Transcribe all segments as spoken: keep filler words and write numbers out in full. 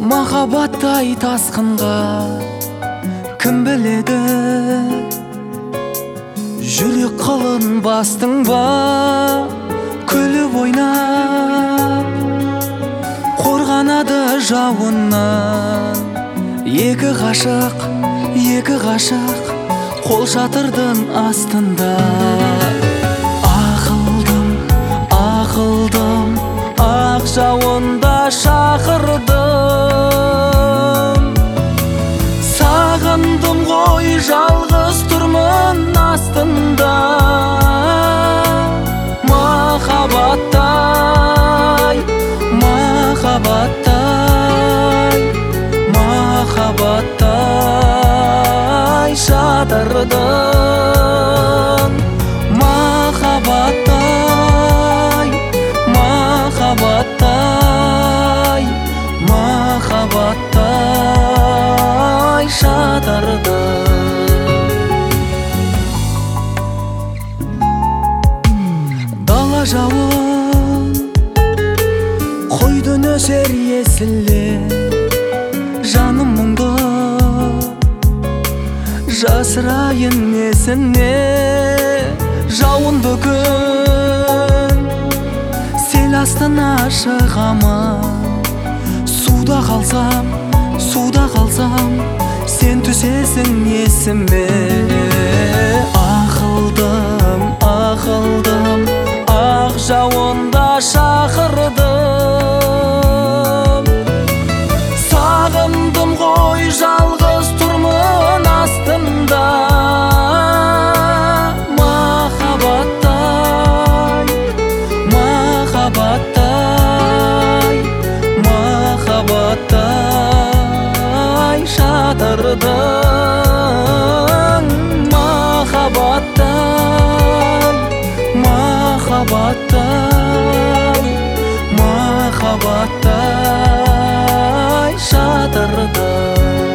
Махаббаттай тасқынға кім біледі? Жүрек қылын бастың ба, күліп ойнап қорғанады жауыннан. Екі ғашық, екі ғашық қол шатырдың астында. Ақылдым, ақылдым, ақ жауында шақырдым. Сағындым ғой, жалғыз тұрмын астында. Махаббаттай, махаббаттай, махаббаттай шатырдың. Махаббаттай, махаббаттай, махаббаттай шатырдың. Дала жауын қойды нөсер есіле, жаным мұңды жасырайын несіне. Жауын бүгін сел астына шығамын. Суда қалсам, суда қалсам, сен түсесің есіме. Ақылдым, ақылдым, ақ жауында шақырдым. Сағындым ғой, жалғыз тұрмын астында. Махаббаттай, махаббаттай, махаббаттай шатырдың. Махаббаттай, махаббаттай, махаббаттай шатырдың.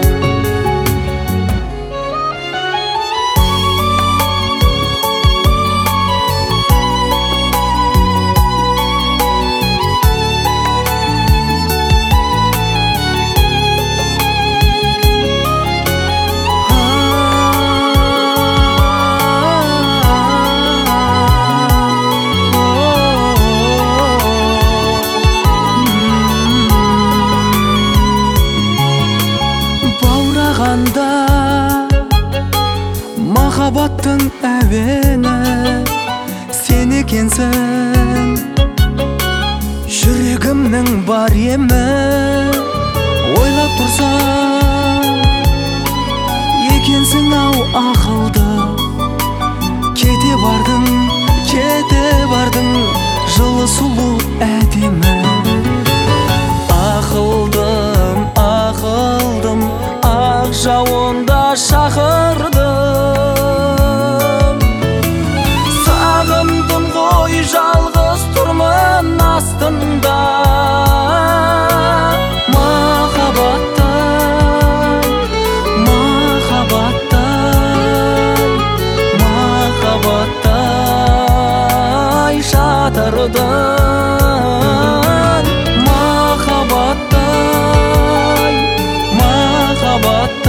Махаббаттың әуені сен екенсің, жүрегімнің бар емі. Ойлап тұрсам екенсің ау ақылды. Кете бардың, кете бардың, жылы сұлу әдемі. Ақылдым, ақылдым, ақ жауында шақырдым. Сағындым ғой, жалғыз тұрмын астында. Махаббаттай, махаббаттай, махаббаттай шатырдың. Махаббаттай, махаббаттай,